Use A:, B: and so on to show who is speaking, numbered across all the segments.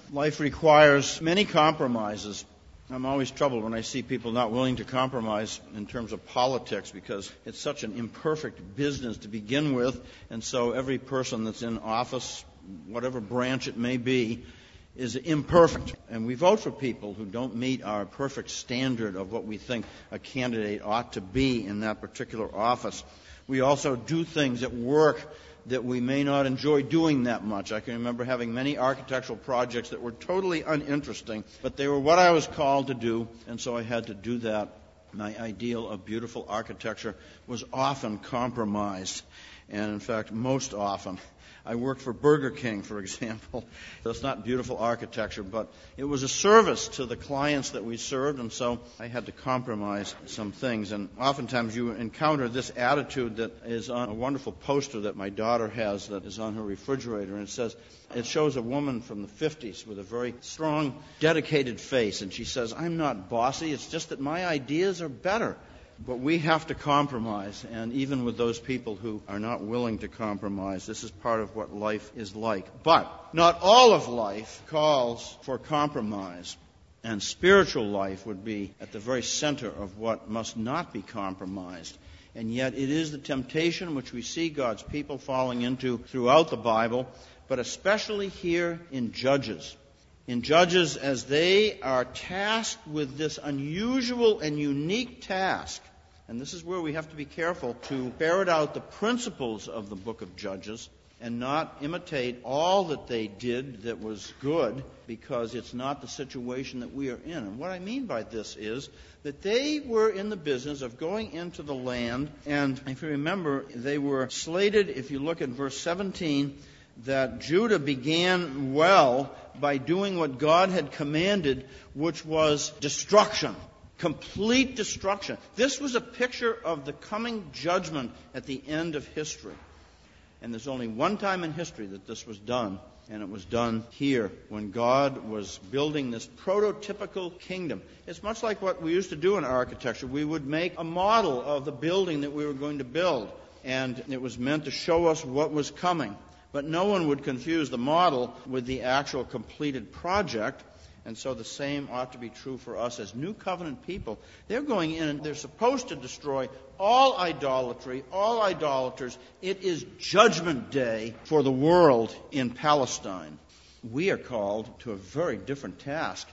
A: Life requires many compromises. I'm always troubled when I see people not willing to compromise in terms of politics, because it's such an imperfect business to begin with, and so every person that's in office, whatever branch it may be, is imperfect. And we vote for people who don't meet our perfect standard of what we think a candidate ought to be in that particular office. We also do things at work that we may not enjoy doing that much. I can remember having many architectural projects that were totally uninteresting, but they were what I was called to do, and so I had to do that. My ideal of beautiful architecture was often compromised, and in fact, most often. I worked for Burger King, for example. That's not beautiful architecture, but it was a service to the clients that we served, and so I had to compromise some things. And oftentimes you encounter this attitude that is on a wonderful poster that my daughter has that is on her refrigerator, and it shows a woman from the 50s with a very strong, dedicated face, and she says, "I'm not bossy, it's just that my ideas are better." But we have to compromise, and even with those people who are not willing to compromise, this is part of what life is like. But not all of life calls for compromise, and spiritual life would be at the very center of what must not be compromised. And yet it is the temptation which we see God's people falling into throughout the Bible, but especially here in Judges. In Judges, as they are tasked with this unusual and unique task, and this is where we have to be careful to ferret out the principles of the book of Judges and not imitate all that they did that was good, because it's not the situation that we are in. And what I mean by this is that they were in the business of going into the land, and if you remember, they were slated, if you look at verse 17, that Judah began well by doing what God had commanded, which was destruction, complete destruction. This was a picture of the coming judgment at the end of history. And there's only one time in history that this was done, and it was done here when God was building this prototypical kingdom. It's much like what we used to do in architecture. We would make a model of the building that we were going to build, and it was meant to show us what was coming. But no one would confuse the model with the actual completed project. And so the same ought to be true for us as New Covenant people. They're going in and they're supposed to destroy all idolatry, all idolaters. It is Judgment Day for the world in Palestine. We are called to a very different task.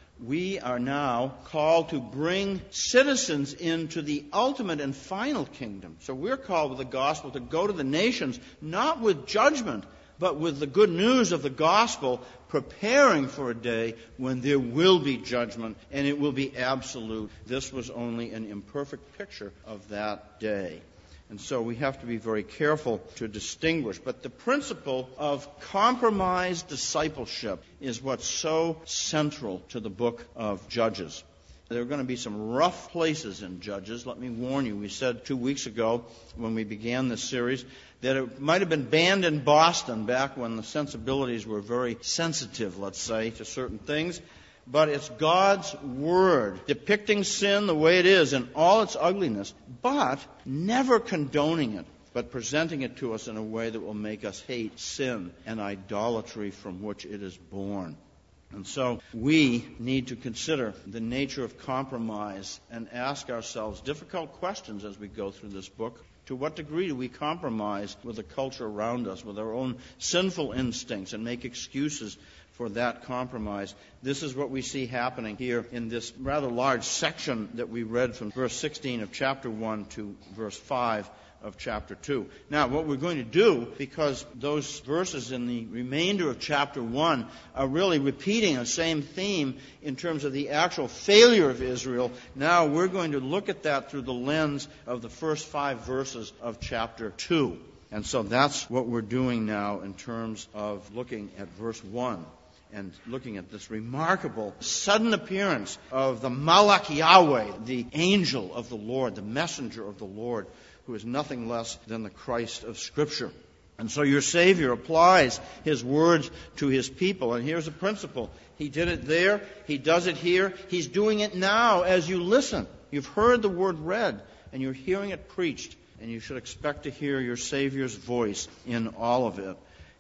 A: We are now called to bring citizens into the ultimate and final kingdom. So we're called with the gospel to go to the nations, not with judgment, but with the good news of the gospel, preparing for a day when there will be judgment, and it will be absolute. This was only an imperfect picture of that day. And so we have to be very careful to distinguish. But the principle of compromised discipleship is what's so central to the book of Judges. There are going to be some rough places in Judges. Let me warn you. We said 2 weeks ago when we began this series that it might have been banned in Boston back when the sensibilities were very sensitive, let's say, to certain things. But it's God's Word depicting sin the way it is in all its ugliness, but never condoning it, but presenting it to us in a way that will make us hate sin and idolatry from which it is born. And so we need to consider the nature of compromise and ask ourselves difficult questions as we go through this book. To what degree do we compromise with the culture around us, with our own sinful instincts, and make excuses for that compromise? This is what we see happening here in this rather large section that we read from verse 16 of chapter 1 to verse 5 of chapter 2. Now, what we're going to do, because those verses in the remainder of chapter 1 are really repeating the same theme in terms of the actual failure of Israel, now we're going to look at that through the lens of the first 5 verses of chapter 2. And so that's what we're doing now in terms of looking at verse 1 and looking at this remarkable sudden appearance of the Malach Yahweh, the angel of the Lord, the messenger of the Lord, who is nothing less than the Christ of Scripture. And so your Savior applies His words to His people. And here's a principle. He did it there. He does it here. He's doing it now as you listen. You've heard the Word read, and you're hearing it preached. And you should expect to hear your Savior's voice in all of it.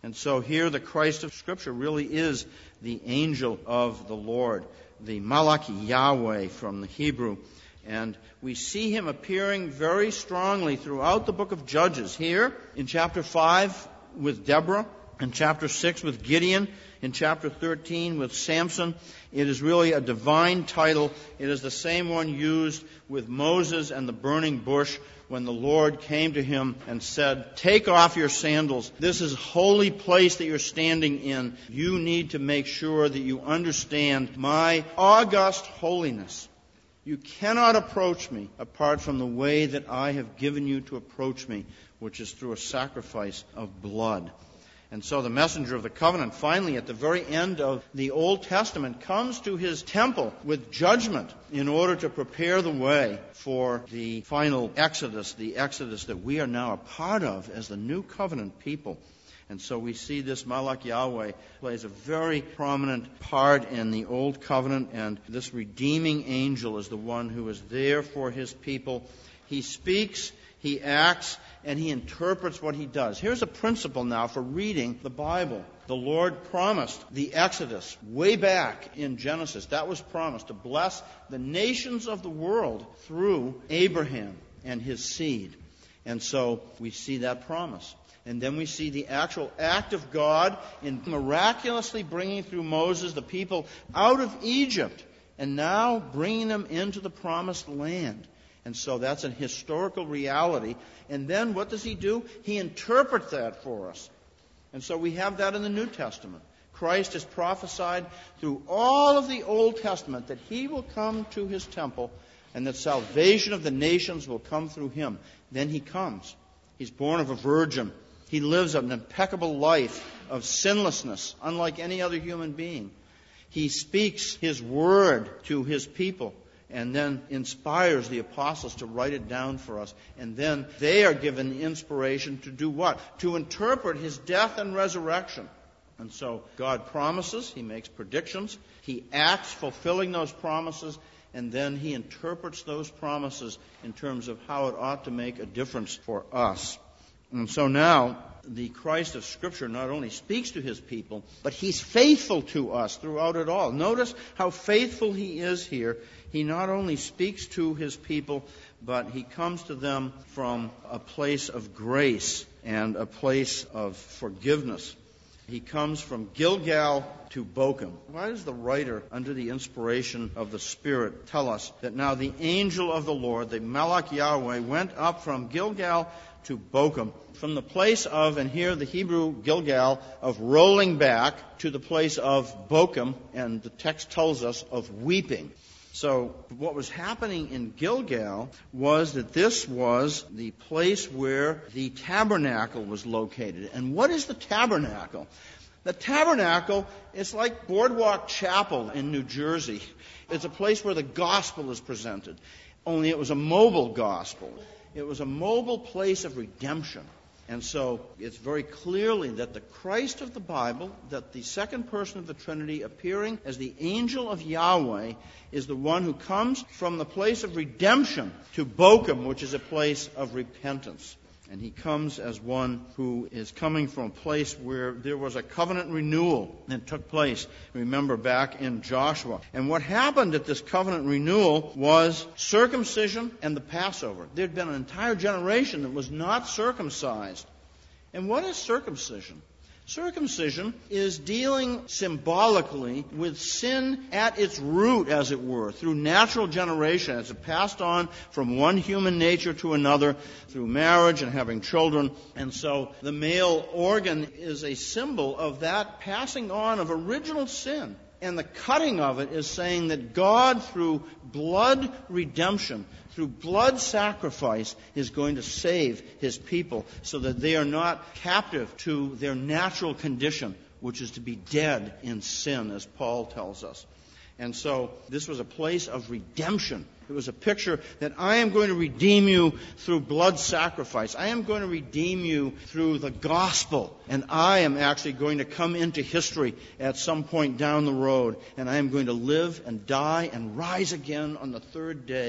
A: And so here the Christ of Scripture really is the angel of the Lord, the Malach Yahweh from the Hebrew. And we see him appearing very strongly throughout the book of Judges. Here in chapter 5 with Deborah, in chapter 6 with Gideon, in chapter 13 with Samson. It is really a divine title. It is the same one used with Moses and the burning bush when the Lord came to him and said, "Take off your sandals. This is a holy place that you're standing in. You need to make sure that you understand my august holiness. You cannot approach me apart from the way that I have given you to approach me, which is through a sacrifice of blood." And so the messenger of the covenant, finally, at the very end of the Old Testament, comes to his temple with judgment in order to prepare the way for the final Exodus, the Exodus that we are now a part of as the new covenant people. And so we see this Malach Yahweh plays a very prominent part in the Old Covenant, and this redeeming angel is the one who is there for his people. He speaks, he acts, and he interprets what he does. Here's a principle now for reading the Bible. The Lord promised the Exodus way back in Genesis. That was promised to bless the nations of the world through Abraham and his seed. And so we see that promise. And then we see the actual act of God in miraculously bringing through Moses the people out of Egypt and now bringing them into the promised land. And so that's a historical reality. And then what does he do? He interprets that for us. And so we have that in the New Testament. Christ is prophesied through all of the Old Testament that he will come to his temple and that salvation of the nations will come through him. Then he comes. He's born of a virgin. He lives an impeccable life of sinlessness, unlike any other human being. He speaks his word to his people and then inspires the apostles to write it down for us. And then they are given the inspiration to do what? To interpret his death and resurrection. And so God promises, he makes predictions, he acts fulfilling those promises, and then he interprets those promises in terms of how it ought to make a difference for us. And so now, the Christ of Scripture not only speaks to his people, but he's faithful to us throughout it all. Notice how faithful he is here. He not only speaks to his people, but he comes to them from a place of grace and a place of forgiveness. He comes from Gilgal to Bochum. Why does the writer, under the inspiration of the Spirit, tell us that now the angel of the Lord, the Malach Yahweh, went up from Gilgal to Bochum, from the place of, and here the Hebrew Gilgal, of rolling back, to the place of Bochum, and the text tells us of weeping. So what was happening in Gilgal was that this was the place where the tabernacle was located. And what is the tabernacle? The tabernacle is like Boardwalk Chapel in New Jersey. It's a place where the gospel is presented, only it was a mobile gospel. It was a mobile place of redemption. And so it's very clearly that the Christ of the Bible, that the second person of the Trinity appearing as the angel of Yahweh, is the one who comes from the place of redemption to Bochum, which is a place of repentance. And he comes as one who is coming from a place where there was a covenant renewal that took place, remember, back in Joshua. And what happened at this covenant renewal was circumcision and the Passover. There had been an entire generation that was not circumcised. And what is circumcision? Circumcision is dealing symbolically with sin at its root, as it were, through natural generation, as it passed on from one human nature to another through marriage and having children. And so the male organ is a symbol of that passing on of original sin. And the cutting of it is saying that God, through blood redemption, through blood sacrifice, is going to save his people so that they are not captive to their natural condition, which is to be dead in sin, as Paul tells us. And so this was a place of redemption. It was a picture that I am going to redeem you through blood sacrifice. I am going to redeem you through the gospel. And I am actually going to come into history at some point down the road. And I am going to live and die and rise again on the third day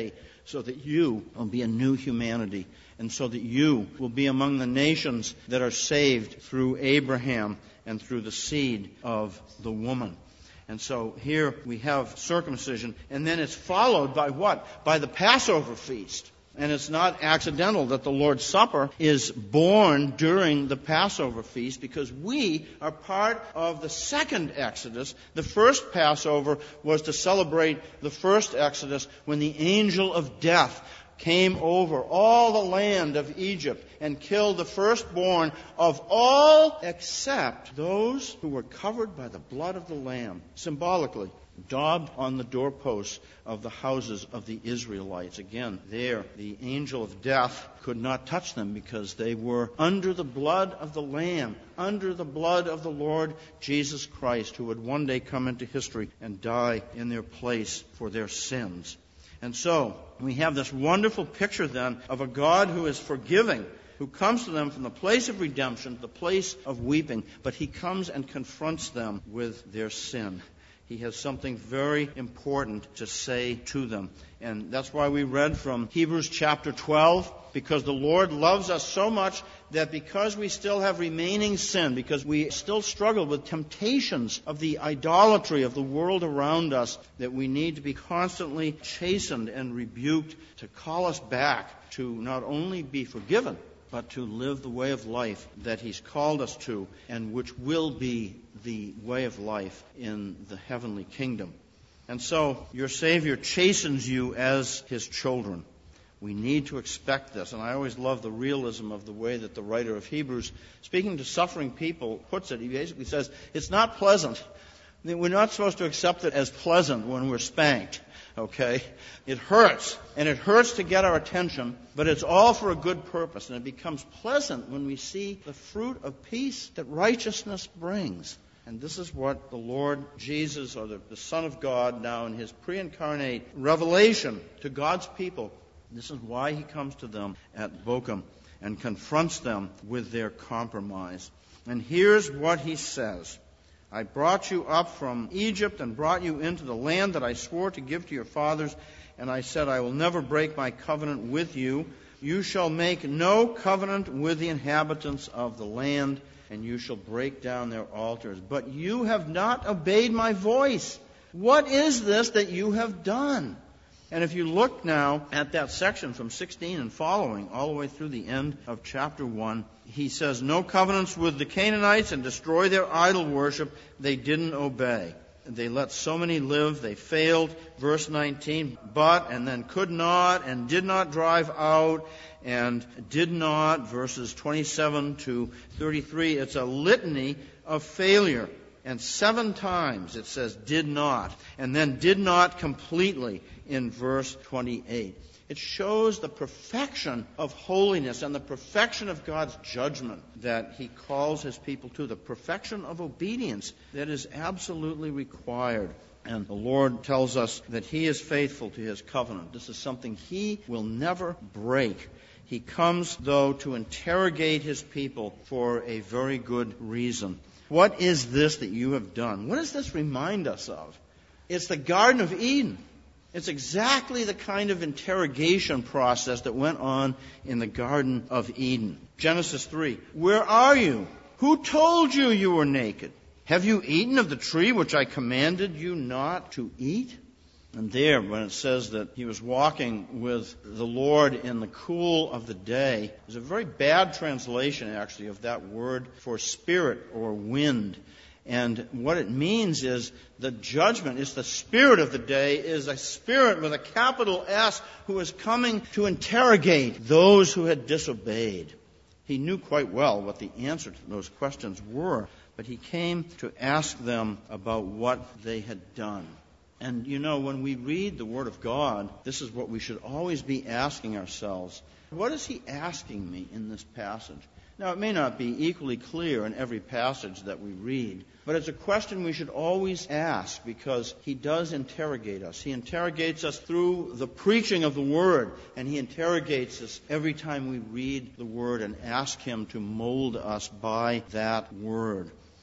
A: so that you will be a new humanity, and so that you will be among the nations that are saved through Abraham and through the seed of the woman. And so here we have circumcision, and then it's followed by what? By the Passover feast. And it's not accidental that the Lord's Supper is born during the Passover feast, because we are part of the second Exodus. The first Passover was to celebrate the first Exodus, when the angel of death came over all the land of Egypt and killed the firstborn of all except those who were covered by the blood of the Lamb, symbolically daubed on the doorposts of the houses of the Israelites. Again, there, the angel of death could not touch them because they were under the blood of the Lamb, under the blood of the Lord Jesus Christ, who would one day come into history and die in their place for their sins. And so, we have this wonderful picture then of a God who is forgiving, who comes to them from the place of redemption, the place of weeping, but he comes and confronts them with their sin. He has something very important to say to them. And that's why we read from Hebrews chapter 12, because the Lord loves us so much that because we still have remaining sin, because we still struggle with temptations of the idolatry of the world around us, that we need to be constantly chastened and rebuked to call us back to not only be forgiven, but to live the way of life that he's called us to, and which will be the way of life in the heavenly kingdom. And so your Savior chastens you as his children. We need to expect this. And I always love the realism of the way that the writer of Hebrews, speaking to suffering people, puts it. He basically says, it's not pleasant. We're not supposed to accept it as pleasant when we're spanked. Okay? It hurts, and it hurts to get our attention, but it's all for a good purpose, and it becomes pleasant when we see the fruit of peace that righteousness brings. And this is what the Lord Jesus, or the Son of God, now in his pre-incarnate revelation to God's people, this is why he comes to them at Bochum and confronts them with their compromise. And here's what he says. I brought you up from Egypt and brought you into the land that I swore to give to your fathers. And I said, I will never break my covenant with you. You shall make no covenant with the inhabitants of the land, and you shall break down their altars. But you have not obeyed my voice. What is this that you have done? And if you look now at that section from 16 and following, all the way through the end of chapter 1, he says, no covenants with the Canaanites, and destroy their idol worship. They didn't obey. They let so many live. They failed. Verse 19, but, and then could not, and did not drive out, and did not. Verses 27 to 33, it's a litany of failure. And 7 times it says did not, and then did not completely in verse 28. It shows the perfection of holiness and the perfection of God's judgment that he calls his people to, the perfection of obedience that is absolutely required. And the Lord tells us that he is faithful to his covenant. This is something he will never break. He comes, though, to interrogate his people for a very good reason. What is this that you have done? What does this remind us of? It's the Garden of Eden. It's exactly the kind of interrogation process that went on in the Garden of Eden. Genesis 3. Where are you? Who told you you were naked? Have you eaten of the tree which I commanded you not to eat? And there, when it says that he was walking with the Lord in the cool of the day, there's a very bad translation, actually, of that word for spirit or wind. And what it means is the judgment, is the spirit of the day, is a spirit with a capital S who is coming to interrogate those who had disobeyed. He knew quite well what the answer to those questions were, but he came to ask them about what they had done. And you know, when we read the Word of God, this is what we should always be asking ourselves. What is he asking me in this passage? Now, it may not be equally clear in every passage that we read, but it's a question we should always ask because he does interrogate us. He interrogates us through the preaching of the Word, and he interrogates us every time we read the Word and ask him to mold us by that Word.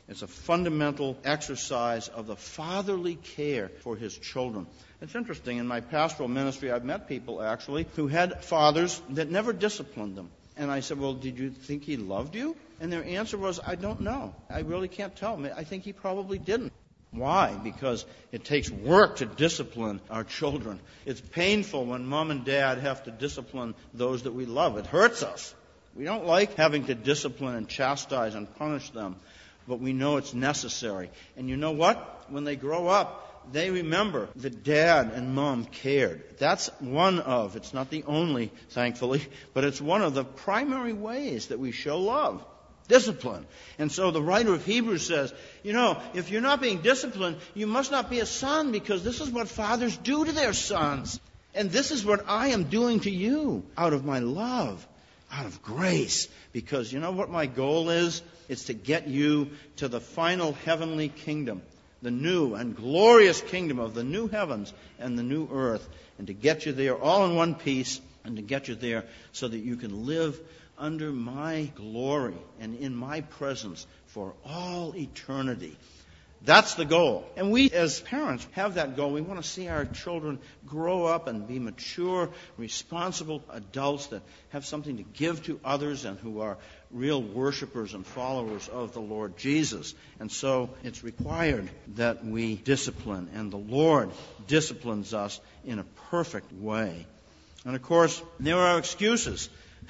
A: It's a fundamental exercise of the fatherly care for his children. It's interesting, in my pastoral ministry, I've met people, actually, who had fathers that never disciplined them. And I said, well, did you think he loved you? And their answer was, I don't know. I really can't tell. I think he probably didn't. Why? Because it takes work to discipline our children. It's painful when mom and dad have to discipline those that we love. It hurts us. We don't like having to discipline and chastise and punish them, but we know it's necessary. And you know what? When they grow up, they remember that dad and mom cared. That's one of, it's not the only, thankfully, but it's one of the primary ways that we show love. Discipline. And so the writer of Hebrews says, if you're not being disciplined, you must not be a son, because this is what fathers do to their sons. And this is what I am doing to you out of my love, out of grace. Because you know what my goal is? It's to get you to the final heavenly kingdom, the new and glorious kingdom of the new heavens and the new earth, and to get you there all in one piece, and to get you there so that you can live under my glory and in my presence for all eternity. That's the goal. And we as parents have that goal. We want to see our children grow up and be mature, responsible adults that have something to give to others and who are real worshipers and followers of the Lord Jesus. And so it's required that we discipline, and the Lord disciplines us in a perfect way. And of course, there are excuses.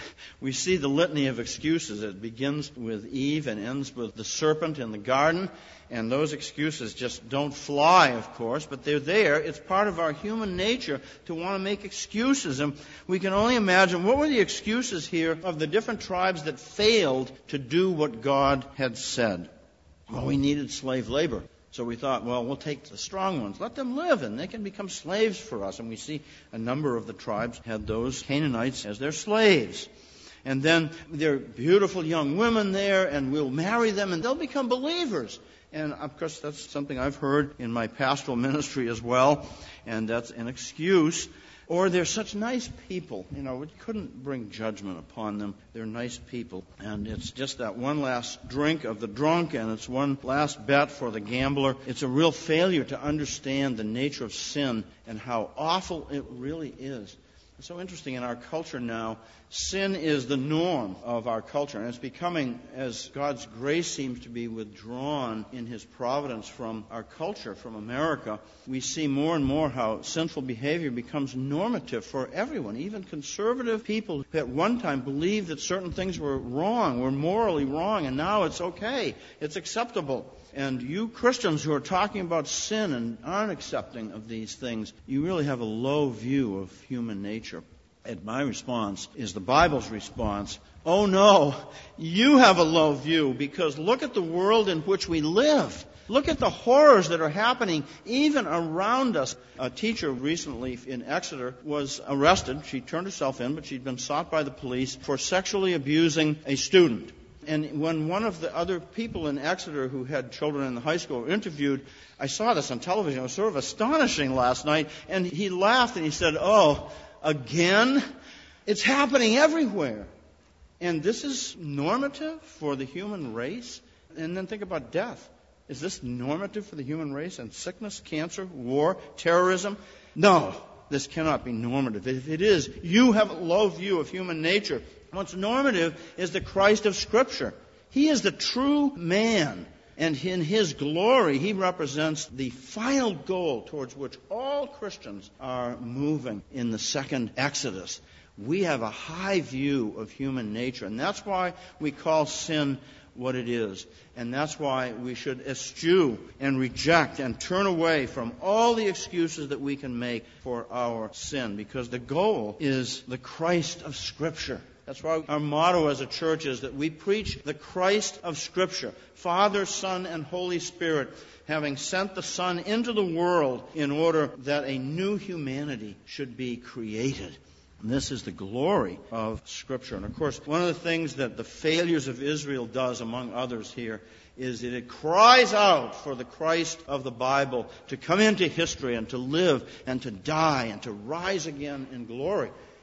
A: We see the litany of excuses. It begins with Eve and ends with the serpent in the garden. And those excuses just don't fly, of course, but they're there. It's part of our human nature to want to make excuses. And we can only imagine, what were the excuses here of the different tribes that failed to do what God had said? Well, we needed slave labor. So we thought, well, we'll take the strong ones, let them live, and they can become slaves for us. And we see a number of the tribes had those Canaanites as their slaves. And then there are beautiful young women there, and we'll marry them, and they'll become believers. And, of course, that's something I've heard in my pastoral ministry as well, and that's an excuse. Or they're such nice people, we couldn't bring judgment upon them. They're nice people. And it's just that one last drink of the drunk, and it's one last bet for the gambler. It's a real failure to understand the nature of sin and how awful it really is. It's so interesting in our culture now. Sin is the norm of our culture, and it's becoming, as God's grace seems to be withdrawn in His providence from our culture, from America, we see more and more how sinful behavior becomes normative for everyone. Even conservative people who at one time believed that certain things were wrong, were morally wrong, and now it's okay, it's acceptable. And you Christians who are talking about sin and aren't accepting of these things, you really have a low view of human nature. And my response is the Bible's response. Oh no, you have a low view, because look at the world in which we live. Look at the horrors that are happening even around us. A teacher recently in Exeter was arrested. She turned herself in, but she'd been sought by the police for sexually abusing a student. And when one of the other people in Exeter who had children in the high school were interviewed, I saw this on television. It was sort of astonishing last night. And he laughed and he said, "Oh, again? It's happening everywhere." And this is normative for the human race? And then think about death. Is this normative for the human race? And sickness, cancer, war, terrorism? No, this cannot be normative. If it is, you have a low view of human nature. What's normative is the Christ of Scripture. He is the true man. And in His glory, He represents the final goal towards which all Christians are moving in the second Exodus. We have a high view of human nature, and that's why we call sin what it is. And that's why we should eschew and reject and turn away from all the excuses that we can make for our sin, because the goal is the Christ of Scripture. That's why our motto as a church is that we preach the Christ of Scripture, Father, Son, and Holy Spirit, having sent the Son into the world in order that a new humanity should be created. And this is the glory of Scripture. And of course, one of the things that the failures of Israel does, among others here, is that it cries out for the Christ of the Bible to come into history and to live and to die and to rise again in glory.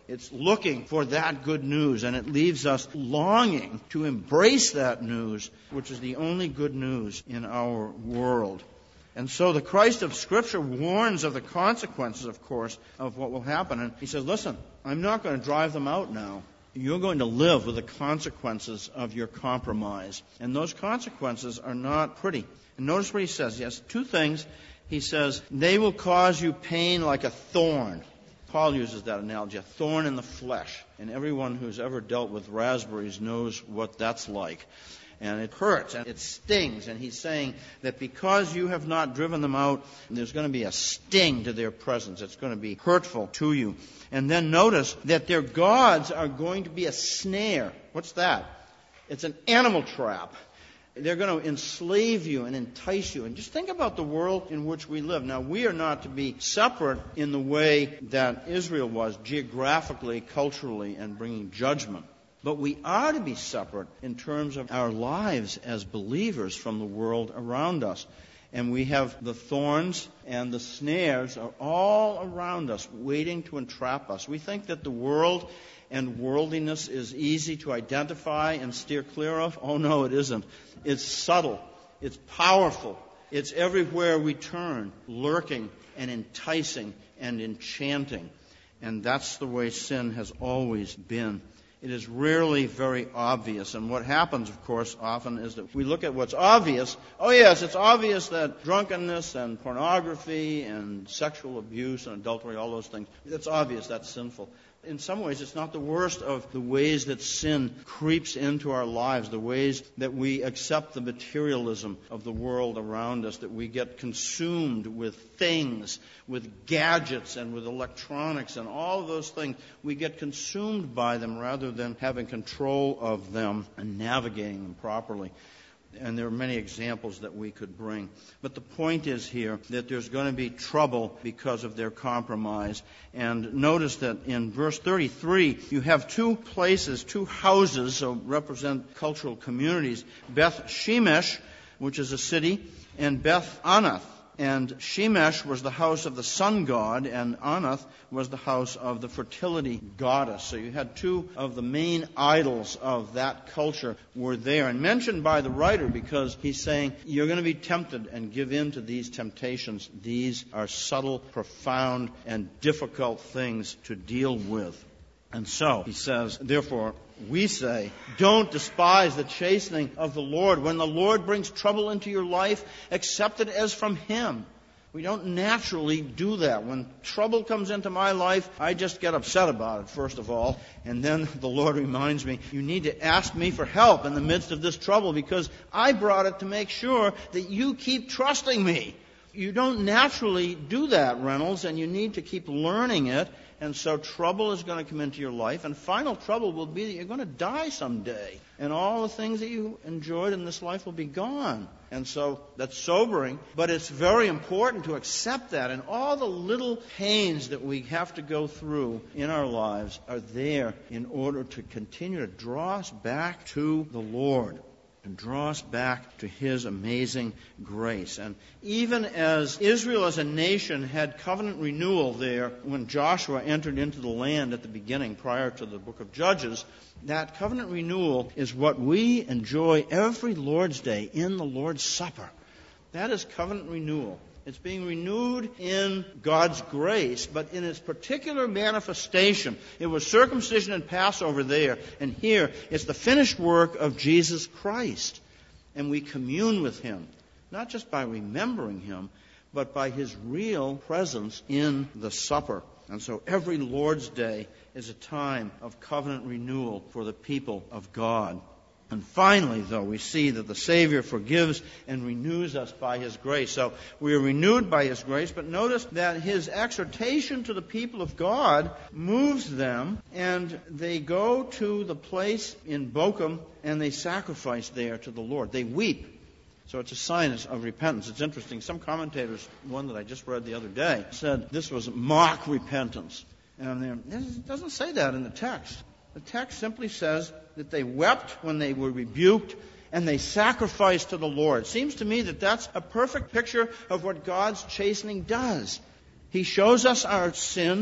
A: It's looking for that good news, and it leaves us longing to embrace that news, which is the only good news in our world. And so the Christ of Scripture warns of the consequences, of course, of what will happen. And he says, listen, I'm not going to drive them out now. You're going to live with the consequences of your compromise. And those consequences are not pretty. And notice what he says. He has two things. He says, they will cause you pain like a thorn. Paul uses that analogy, a thorn in the flesh. And everyone who's ever dealt with raspberries knows what that's like. And it hurts and it stings. And he's saying that because you have not driven them out, there's going to be a sting to their presence. It's going to be hurtful to you. And then notice that their gods are going to be a snare. What's that? It's an animal trap. They're going to enslave you and entice you. And just think about the world in which we live. Now, we are not to be separate in the way that Israel was, geographically, culturally, and bringing judgment. But we are to be separate in terms of our lives as believers from the world around us. And we have the thorns and the snares are all around us, waiting to entrap us. We think that the world and worldliness is easy to identify and steer clear of. Oh, no, it isn't. It's subtle. It's powerful. It's everywhere we turn, lurking and enticing and enchanting. And that's the way sin has always been. It is rarely very obvious. And what happens, of course, often is that we look at what's obvious. Oh, yes, it's obvious that drunkenness and pornography and sexual abuse and adultery, all those things, that's obvious, that's sinful. In some ways, it's not the worst of the ways that sin creeps into our lives, the ways that we accept the materialism of the world around us, that we get consumed with things, with gadgets and with electronics and all of those things. We get consumed by them rather than having control of them and navigating them properly. And there are many examples that we could bring. But the point is here that there's going to be trouble because of their compromise. And notice that in verse 33, you have two places, two houses, so represent cultural communities. Beth Shemesh, which is a city, and Beth Anath. And Shemesh was the house of the sun god, and Anath was the house of the fertility goddess. So you had two of the main idols of that culture were there. And mentioned by the writer because he's saying, you're going to be tempted and give in to these temptations. These are subtle, profound, and difficult things to deal with. And so, he says, therefore, we say, don't despise the chastening of the Lord. When the Lord brings trouble into your life, accept it as from Him. We don't naturally do that. When trouble comes into my life, I just get upset about it, first of all. And then the Lord reminds me, you need to ask me for help in the midst of this trouble because I brought it to make sure that you keep trusting me. You don't naturally do that, Reynolds, and you need to keep learning it. And so trouble is going to come into your life, and final trouble will be that you're going to die someday. And all the things that you enjoyed in this life will be gone. And so that's sobering, but it's very important to accept that. And all the little pains that we have to go through in our lives are there in order to continue to draw us back to the Lord. And draw us back to His amazing grace. And even as Israel as a nation had covenant renewal there when Joshua entered into the land at the beginning prior to the book of Judges, that covenant renewal is what we enjoy every Lord's Day in the Lord's Supper. That is covenant renewal. It's being renewed in God's grace, but in its particular manifestation. It was circumcision and Passover there, and here it's the finished work of Jesus Christ. And we commune with Him, not just by remembering Him, but by His real presence in the supper. And so every Lord's Day is a time of covenant renewal for the people of God. And finally, though, we see that the Savior forgives and renews us by His grace. So we are renewed by His grace, but notice that His exhortation to the people of God moves them, and they go to the place in Bochum, and they sacrifice there to the Lord. They weep. So it's a sign of repentance. It's interesting. Some commentators, one that I just read the other day, said this was mock repentance. And it doesn't say that in the text. The text simply says that they wept when they were rebuked and they sacrificed to the Lord. It seems to me that that's a perfect picture of what God's chastening does. He shows us our sin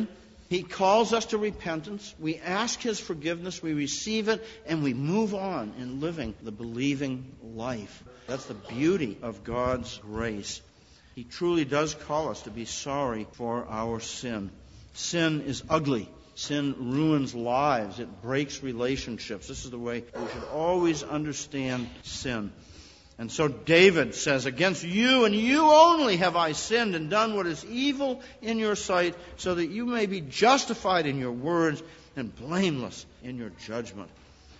A: He calls us to repentance. We ask His forgiveness. We receive it, and we move on in living the believing life. That's the beauty of God's grace. He truly does call us to be sorry for our sin. Sin is ugly. Sin ruins lives. It breaks relationships. This is the way we should always understand sin. And so David says, against you and you only have I sinned and done what is evil in your sight, so that you may be justified in your words and blameless in your judgment.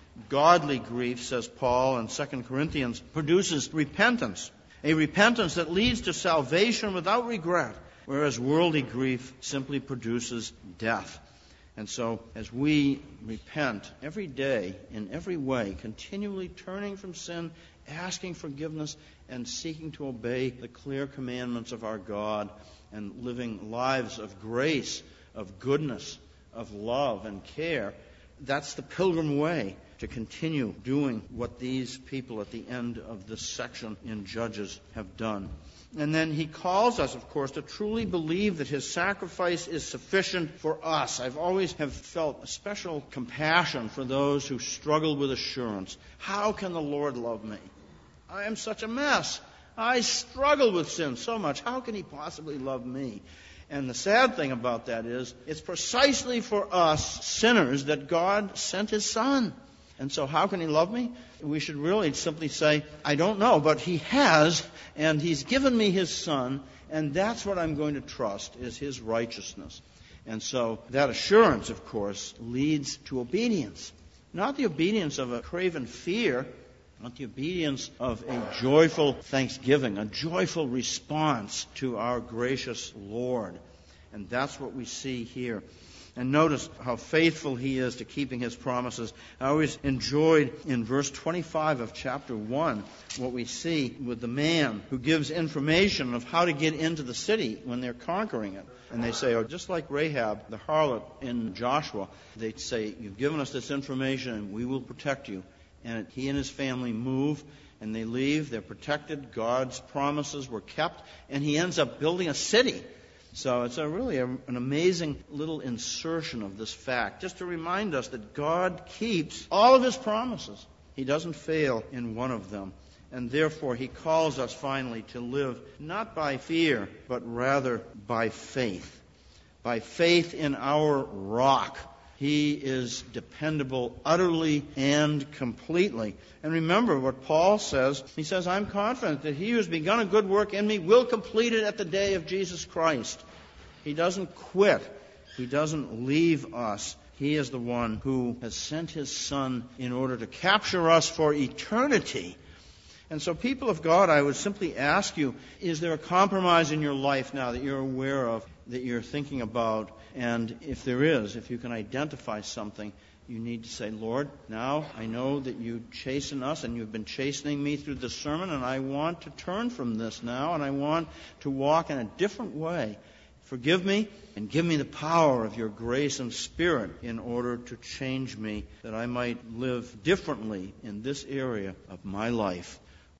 A: Godly grief, says Paul in 2 Corinthians, produces repentance, a repentance that leads to salvation without regret, whereas worldly grief simply produces death. And so, as we repent every day, in every way, continually turning from sin, asking forgiveness, and seeking to obey the clear commandments of our God, and living lives of grace, of goodness, of love and care, that's the pilgrim way to continue doing what these people at the end of this section in Judges have done. And then he calls us, of course, to truly believe that his sacrifice is sufficient for us. I've always have felt a special compassion for those who struggle with assurance. How can the Lord love me? I am such a mess. I struggle with sin so much. How can he possibly love me? And the sad thing about that is, it's precisely for us sinners that God sent his Son. And so how can he love me? We should really simply say, I don't know, but he has, and he's given me his Son, and that's what I'm going to trust, is his righteousness. And so that assurance, of course, leads to obedience. Not the obedience of a craven fear, not the obedience of a joyful thanksgiving, a joyful response to our gracious Lord. And that's what we see here. And notice how faithful he is to keeping his promises. I always enjoyed in verse 25 of chapter 1 what we see with the man who gives information of how to get into the city when they're conquering it. And they say, just like Rahab, the harlot in Joshua, they say, you've given us this information and we will protect you. And he and his family move and they leave. They're protected. God's promises were kept. And he ends up building a city. So it's really an amazing little insertion of this fact, just to remind us that God keeps all of his promises. He doesn't fail in one of them. And therefore, he calls us finally to live not by fear, but rather by faith. By faith in our rock. He is dependable utterly and completely. And remember what Paul says. He says, I'm confident that he who has begun a good work in me will complete it at the day of Jesus Christ. He doesn't quit. He doesn't leave us. He is the one who has sent his Son in order to capture us for eternity. And so, people of God, I would simply ask you, is there a compromise in your life now that you're aware of, that you're thinking about? And if there is, if you can identify something, you need to say, Lord, now I know that you chasten us and you've been chastening me through this sermon, and I want to turn from this now, and I want to walk in a different way. Forgive me and give me the power of your grace and Spirit in order to change me, that I might live differently in this area of my life.